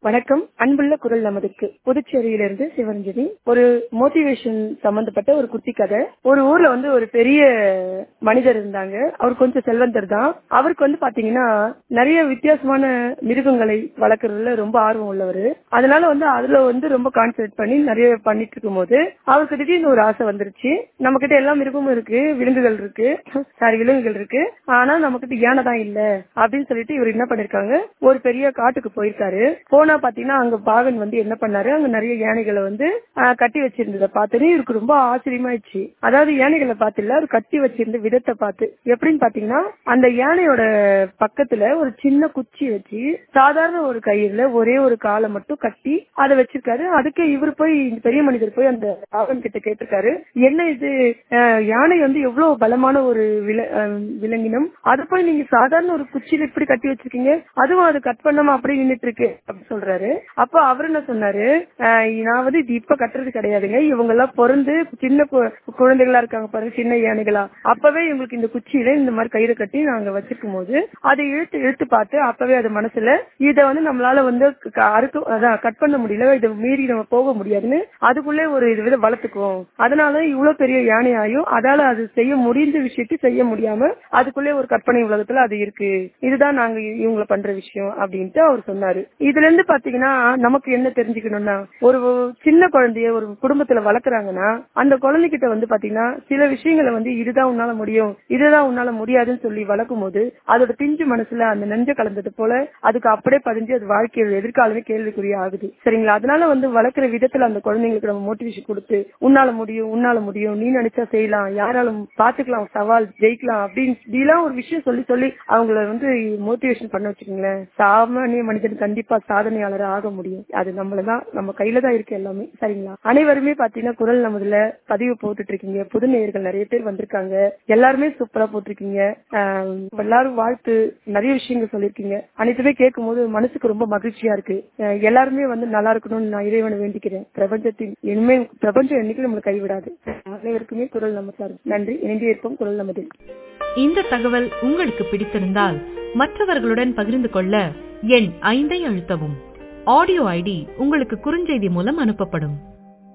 வணக்கம். அன்புள்ள குரல் நமதுக்கு புதுச்சேரியிலிருந்து சிவரஞ்சனி. ஒரு மோட்டிவேஷன் சம்பந்தப்பட்ட ஒரு குட்டி கதை. ஒரு ஊர்ல ஒரு பெரிய மனிதர் இருந்தாங்க. அவர் கொஞ்சம் செல்வந்தர் தான். அவருக்கு பாத்தீங்கன்னா நிறைய வித்தியாசமான மிருகங்களை வளர்க்கறதுல ரொம்ப ஆர்வம் உள்ளவர். அதனால அதுல ரொம்ப கான்சென்ட்ரேட் பண்ணி நிறைய பண்ணிட்டு இருக்கும் போது அவருக்கு திடீர்னு ஒரு ஆசை வந்துருச்சு. நம்ம கிட்ட எல்லா மிருகமும் இருக்கு, விலங்குகள் இருக்கு, ஆனா நம்ம கிட்ட யானை தான் இல்ல அப்படின்னு சொல்லிட்டு இவர் என்ன பண்ணிருக்காங்க, ஒரு பெரிய காட்டுக்கு போயிருக்காரு. போனா பாத்தீங்கன்னா அங்க பாகன் என்ன பண்ணாரு, அங்க நிறைய யானைகளை கட்டி வச்சிருந்ததை பார்த்துட்டு இவருக்கு ரொம்ப ஆச்சரியமாயிடுச்சு. அதாவது யானைகளை பார்த்து இல்ல, அவர் கட்டி வச்சிருந்த விதத்தை பார்த்து. எப்படின்னு பாத்தீங்கன்னா அந்த யானையோட பக்கத்துல ஒரு சின்ன குச்சி வச்சு சாதாரண ஒரு கயிறுல ஒரே ஒரு காலை மட்டும் கட்டி அதை வச்சிருக்காரு. அதுக்கு இவர் போய் பெரிய மனிதர் போய் அந்த பாகன் கிட்ட கேட்டிருக்காரு, என்ன இது யானை எவ்வளவு பலமான ஒரு விலங்கினம், அதை போய் நீங்க சாதாரண ஒரு குச்சியில இப்படி கட்டி வச்சிருக்கீங்க, அதுவும் அது கட் பண்ணாம அப்படியே நின்றுட்டு இருக்கு அப்படின்னு சொல்றாரு. அப்ப அவரு என்ன சொன்னாரு, நான் இது இப்ப கட்டுறது கிடையாதுங்க, இவங்க எல்லாம் பிறந்து சின்ன குழந்தைகளா இருக்காங்க பாருங்க, சின்ன யானைகளா, அப்பவே இவங்களுக்கு இந்த குச்சியில இந்த மாதிரி கயிறு கட்டி நாங்க வச்சிருக்கும் போது அதை இழுத்து பார்த்து அப்பவே அது மனசுல இதை நம்மளால கட் பண்ண முடியல, இதை மீறி நம்ம போக முடியாதுன்னு அதுக்குள்ளே ஒரு இது வளர்த்துக்குவோம். அதனால இவ்வளவு பெரிய யானையாயும் அதால அது செய்ய முடிந்த விஷயத்தை செய்ய முடியாம அதுக்குள்ளே ஒரு கற்பனை உலகத்துல அது இருக்கு, இதுதான் நாங்க இவங்களை பண்ற விஷயம் அப்படின்ட்டு அவர் சொன்னாரு. இதுல இருந்து பாத்தீங்கன்னா நமக்கு என்ன தெரிஞ்சுக்கணும்னா, ஒரு சின்ன குழந்தைய ஒரு குடும்பத்துல வளர்க்குறாங்கன்னா அந்த குழந்தைகிட்ட பாத்தீங்கன்னா சில விஷயங்களை இதுதான் உன்னால முடியும், இதுதான் உன்னால முடியாதுன்னு சொல்லி வளர்க்கும் போது அதோட பிஞ்சு மனசுல அந்த நெஞ்ச கலந்தது போல அதுக்கு அப்படியே பதிஞ்சு அது வாழ்க்கையோட எதிர்காலமே கேள்விக்குரிய ஆகுது. சரிங்களா? அதனால வளர்க்குற விதத்துல அந்த குழந்தைங்களுக்கு நம்ம மோட்டிவேஷன் கொடுத்து உன்னால முடியும், நீ நினைச்சா செய்யலாம், யாராலும் பாத்துக்கலாம், சவால் ஜெயிக்கலாம் அப்படின்னு ஒரு விஷயம் சொல்லி அவங்கள மோட்டிவேஷன் பண்ண வச்சுக்கோங்களேன், சாமானிய மனிதன் கண்டிப்பா சாதனையாளர் ஆக முடியும். அது நம்மளதான், நம்ம கையில தான் இருக்கு எல்லாமே. சரிங்களா? அனைவருமே பாத்தீங்கன்னா குரல் நமதுல பதிவு போட்டுட்டு இருக்கீங்க. புது நேயர்கள் நிறைய பேர் வந்திருக்காங்க. எல்லாருமே சூப்பரா போட்டிருக்கீங்க. எல்லாரும் வாழ்த்து நிறைய விஷயங்கள் சொல்லிருக்கீங்க. அனைத்துமே கேட்கும் போது மனசுக்கு ரொம்ப மகிழ்ச்சியா இருக்கு. எல்லாருமே நல்லா இருக்கணும்னு நான் இறைவனை வேண்டிக்கிறேன். பிரபஞ்சம் என்னைக்கு நம்மளை கைவிடாது. அனைவருக்குமே குரல் நமது நன்றி. இணைந்தே இருப்போம் குரல் நமது. இந்த தகவல் உங்களுக்கு பிடித்திருந்தால் மற்றவர்களுடன் பகிர்ந்து கொள்ள எண் 5 அழுத்தவும். ஆடியோ ஐடி உங்களுக்கு குறுஞ்செய்தி மூலம் அனுப்பப்படும்.